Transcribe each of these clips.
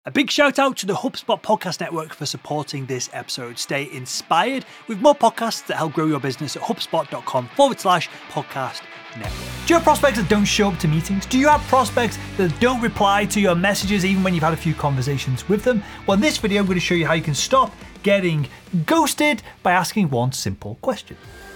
A big shout out to the HubSpot Podcast Network for supporting this episode. Stay inspired with more podcasts that help grow your business at hubspot.com/podcast network. Do you have prospects that don't show up to meetings? Do you have prospects that don't reply to your messages even when you've had a few conversations with them? Well, in this video, I'm going to show you how you can stop getting ghosted by asking one simple question.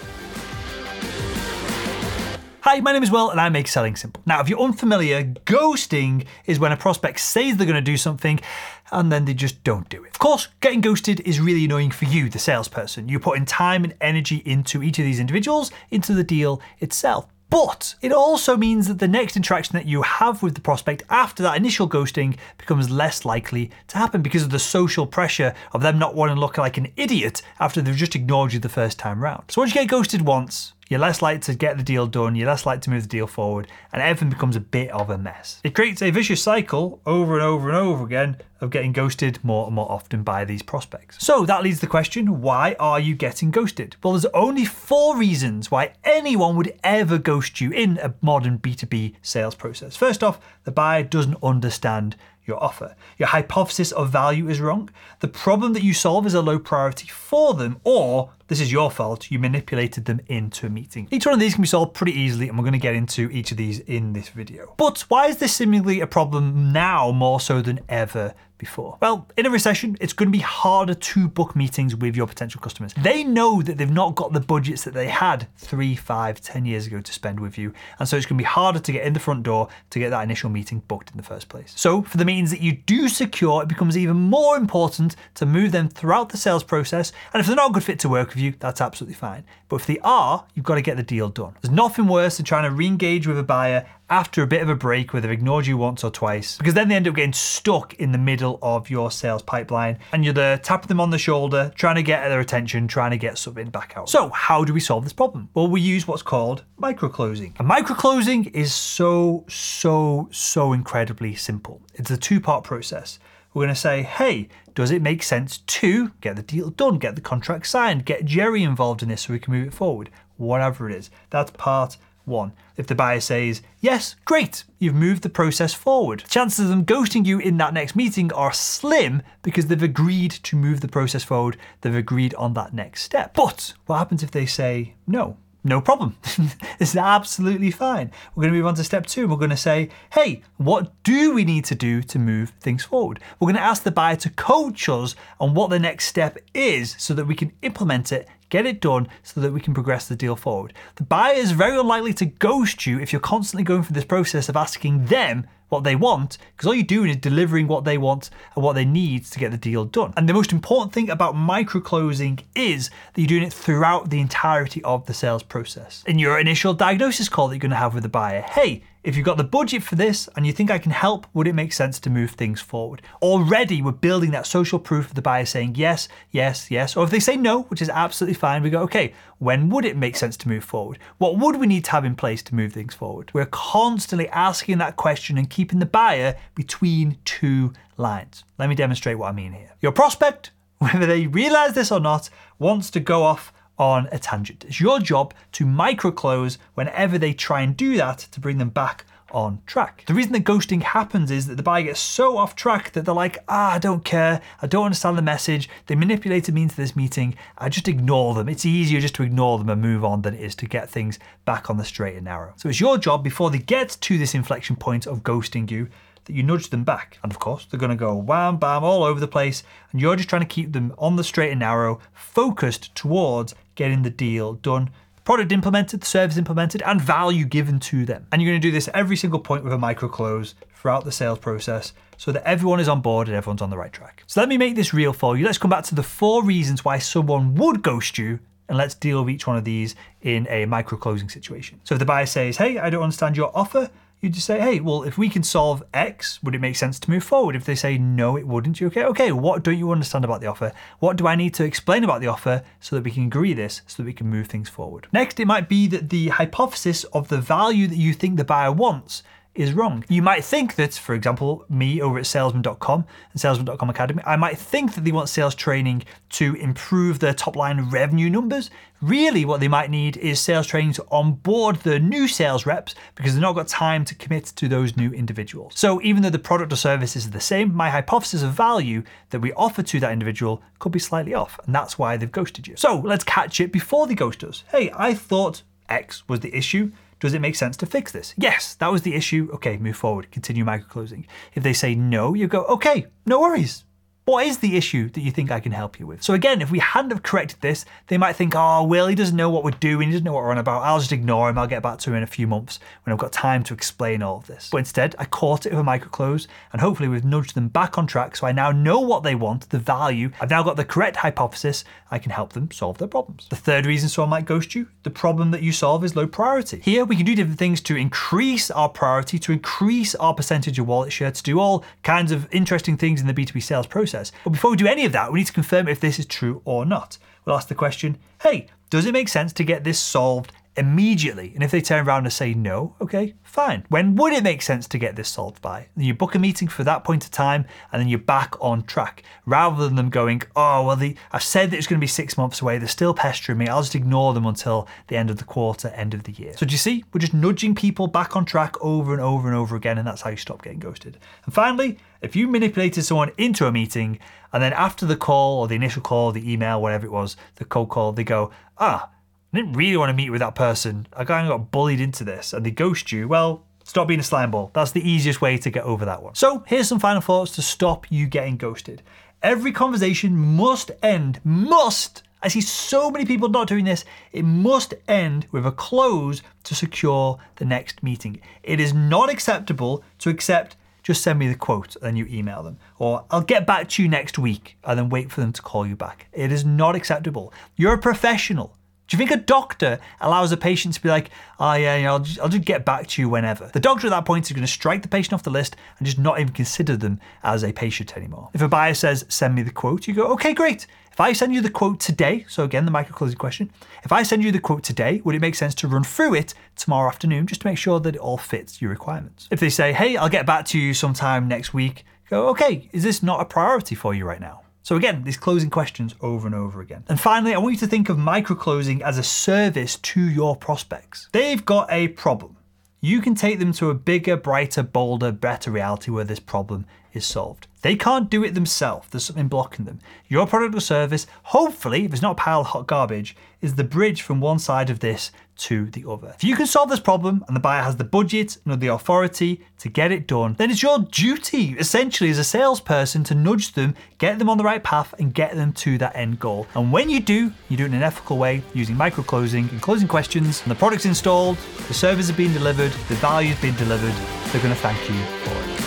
Hi, my name is Will and I make selling simple. Now, if you're unfamiliar, ghosting is when a prospect says they're going to do something and then they just don't do it. Of course, getting ghosted is really annoying for you, the salesperson. You're putting time and energy into each of these individuals, into the deal itself. But it also means that the next interaction that you have with the prospect after that initial ghosting becomes less likely to happen because of the social pressure of them not wanting to look like an idiot after they've just ignored you the first time round. So once you get ghosted once, you're less likely to get the deal done, you're less likely to move the deal forward, and everything becomes a bit of a mess. It creates a vicious cycle over and over and over again of getting ghosted more and more often by these prospects. So that leads to the question, why are you getting ghosted? Well, there's only 4 reasons why anyone would ever ghost you in a modern B2B sales process. First off, the buyer doesn't understand your offer. Your hypothesis of value is wrong. The problem that you solve is a low priority for them, or this is your fault, you manipulated them into a meeting. Each one of these can be solved pretty easily, and we're going to get into each of these in this video. But why is this seemingly a problem now more so than ever before? Well, in a recession, it's going to be harder to book meetings with your potential customers. They know that they've not got the budgets that they had 3, 5, 10 years ago to spend with you. And so it's going to be harder to get in the front door to get that initial meeting booked in the first place. So for the meetings that you do secure, it becomes even more important to move them throughout the sales process. And if they're not a good fit to work with you, that's absolutely fine. But if they are, you've got to get the deal done. There's nothing worse than trying to re-engage with a buyer after a bit of a break where they've ignored you once or twice, because then they end up getting stuck in the middle of your sales pipeline and you're there tapping them on the shoulder, trying to get their attention, trying to get something back out. So how do we solve this problem? Well, we use what's called micro-closing. And micro-closing is so incredibly simple. It's a 2-part process. We're going to say, hey, does it make sense to get the deal done, get the contract signed, get Jerry involved in this so we can move it forward? Whatever it is. That's part 1. If the buyer says, yes, great, you've moved the process forward. Chances of them ghosting you in that next meeting are slim because they've agreed to move the process forward, they've agreed on that next step. But what happens if they say no? No problem. This is absolutely fine. We're going to move on to step 2. We're going to say, hey, what do we need to do to move things forward? We're going to ask the buyer to coach us on what the next step is so that we can implement it, get it done so that we can progress the deal forward. The buyer is very unlikely to ghost you if you're constantly going through this process of asking them what they want, because all you're doing is delivering what they want and what they need to get the deal done. And the most important thing about micro-closing is that you're doing it throughout the entirety of the sales process. In your initial diagnosis call that you're going to have with the buyer, hey, if you've got the budget for this and you think I can help, would it make sense to move things forward? Already, we're building that social proof of the buyer saying yes, yes, yes. Or if they say no, which is absolutely fine, we go, okay, when would it make sense to move forward? What would we need to have in place to move things forward? We're constantly asking that question and keeping the buyer between 2 lines. Let me demonstrate what I mean here. Your prospect, whether they realize this or not, wants to go off on a tangent. It's your job to micro-close whenever they try and do that to bring them back on track. The reason that ghosting happens is that the buyer gets so off track that they're like, I don't care, I don't understand the message, they manipulated me into this meeting, I just ignore them. It's easier just to ignore them and move on than it is to get things back on the straight and narrow. So it's your job before they get to this inflection point of ghosting you that you nudge them back. And of course, they're going to go wham, bam, all over the place. And you're just trying to keep them on the straight and narrow, focused towards getting the deal done, product implemented, service implemented, and value given to them. And you're going to do this every single point with a micro close throughout the sales process so that everyone is on board and everyone's on the right track. So let me make this real for you. Let's come back to the 4 reasons why someone would ghost you, and let's deal with each one of these in a micro closing situation. So if the buyer says, hey, I don't understand your offer, you just say, hey, well, if we can solve X, would it make sense to move forward? If they say, no, it wouldn't, you okay, what don't you understand about the offer? What do I need to explain about the offer so that we can agree this, so that we can move things forward? Next, it might be that the hypothesis of the value that you think the buyer wants is wrong. You might think that, for example, me over at salesman.com and salesman.com Academy, I might think that they want sales training to improve their top line revenue numbers. Really, what they might need is sales training to onboard the new sales reps because they've not got time to commit to those new individuals. So even though the product or service is the same, my hypothesis of value that we offer to that individual could be slightly off, and that's why they've ghosted you. So let's catch it before they ghost us. Hey, I thought X was the issue. Does it make sense to fix this? Yes, that was the issue. Okay, move forward, continue microclosing. If they say no, you go, okay, no worries. What is the issue that you think I can help you with? So again, if we hadn't have corrected this, they might think, oh, Will, he doesn't know what we're doing. He doesn't know what we're on about. I'll just ignore him. I'll get back to him in a few months when I've got time to explain all of this. But instead, I caught it with a microclose, and hopefully we've nudged them back on track. So I now know what they want, the value. I've now got the correct hypothesis. I can help them solve their problems. The third reason someone might ghost you, the problem that you solve is low priority. Here, we can do different things to increase our priority, to increase our percentage of wallet share, to do all kinds of interesting things in the B2B sales process. But before we do any of that, we need to confirm if this is true or not. We'll ask the question, hey, does it make sense to get this solved immediately? And if they turn around and say no, okay, fine. When would it make sense to get this solved by? And you book a meeting for that point of time, and then you're back on track. Rather than them going, oh, well, I've said that it's going to be 6 months away. They're still pestering me. I'll just ignore them until the end of the quarter, end of the year. So do you see? We're just nudging people back on track over and over and over again, and that's how you stop getting ghosted. And finally, if you manipulated someone into a meeting, and then after the call or the initial call, the email, whatever it was, the cold call, they go, I didn't really want to meet with that person. I kind of got bullied into this, and they ghost you. Well, stop being a slime ball. That's the easiest way to get over that one. So here's some final thoughts to stop you getting ghosted. Every conversation must end, I see so many people not doing this. It must end with a close to secure the next meeting. It is not acceptable to accept, just send me the quote, and then you email them. Or I'll get back to you next week, and then wait for them to call you back. It is not acceptable. You're a professional. Do you think a doctor allows a patient to be like, oh yeah, I'll just get back to you whenever? The doctor at that point is going to strike the patient off the list and just not even consider them as a patient anymore. If a buyer says, send me the quote, you go, okay, great. If I send you the quote today, so again, the microclosing question, if I send you the quote today, would it make sense to run through it tomorrow afternoon just to make sure that it all fits your requirements? If they say, hey, I'll get back to you sometime next week, go, okay, is this not a priority for you right now? So again, these closing questions over and over again. And finally, I want you to think of microclosing as a service to your prospects. They've got a problem. You can take them to a bigger, brighter, bolder, better reality where this problem is solved. They can't do it themselves. There's something blocking them. Your product or service, hopefully, if it's not a pile of hot garbage, is the bridge from one side of this to the other. If you can solve this problem and the buyer has the budget and the authority to get it done, then it's your duty, essentially, as a salesperson to nudge them, get them on the right path, and get them to that end goal. And when you do it in an ethical way, using microclosing and closing questions, and the product's installed, the service is being delivered, the value's being delivered, they're going to thank you for it.